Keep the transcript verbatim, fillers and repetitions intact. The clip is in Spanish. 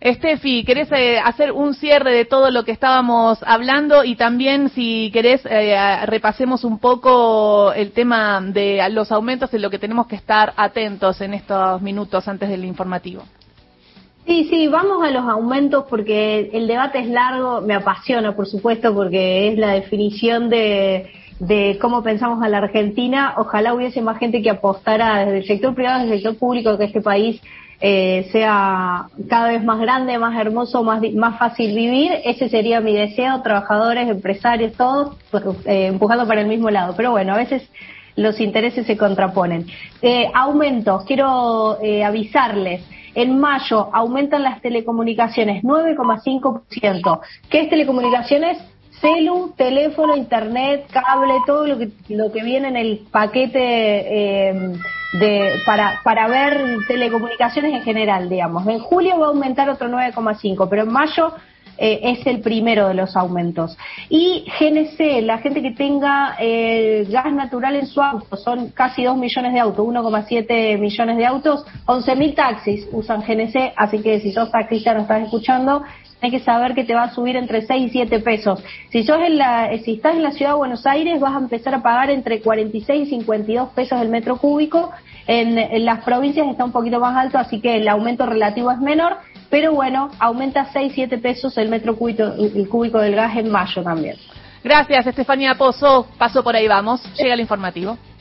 Estefi, ¿querés eh, hacer un cierre de todo lo que estábamos hablando? Y también, si querés, eh, repasemos un poco el tema de los aumentos en lo que tenemos que estar atentos en estos minutos antes del informativo. Sí, sí, vamos a los aumentos porque el debate es largo, me apasiona, por supuesto, porque es la definición de, de cómo pensamos a la Argentina. Ojalá hubiese más gente que apostara desde el sector privado, desde el sector público, que este país eh, sea cada vez más grande, más hermoso, más, más fácil vivir. Ese sería mi deseo, trabajadores, empresarios, todos pues, eh, empujando para el mismo lado. Pero bueno, a veces los intereses se contraponen. Eh, aumentos, quiero eh, avisarles. En mayo aumentan las telecomunicaciones nueve coma cinco por ciento. ¿Qué es telecomunicaciones? Celu, teléfono, internet, cable, todo lo que lo que viene en el paquete eh, de para para ver telecomunicaciones en general, digamos. En julio va a aumentar otro nueve coma cinco, pero en mayo eh, es el primero de los aumentos. Y G N C, la gente que tenga eh, gas natural en su auto, son casi dos millones de autos, uno coma siete millones de autos, once mil taxis usan G N C, así que si sos taxista no estás escuchando, hay que saber que te va a subir entre seis y siete pesos. Si sos en la, si estás en la ciudad de Buenos Aires, vas a empezar a pagar entre cuarenta y seis y cincuenta y dos pesos el metro cúbico. En, en las provincias está un poquito más alto, así que el aumento relativo es menor, pero bueno, aumenta seis, siete pesos el metro cúbico, el cúbico del gas en mayo también. Gracias, Estefanía Pozo. Paso por ahí, vamos. Llega el informativo.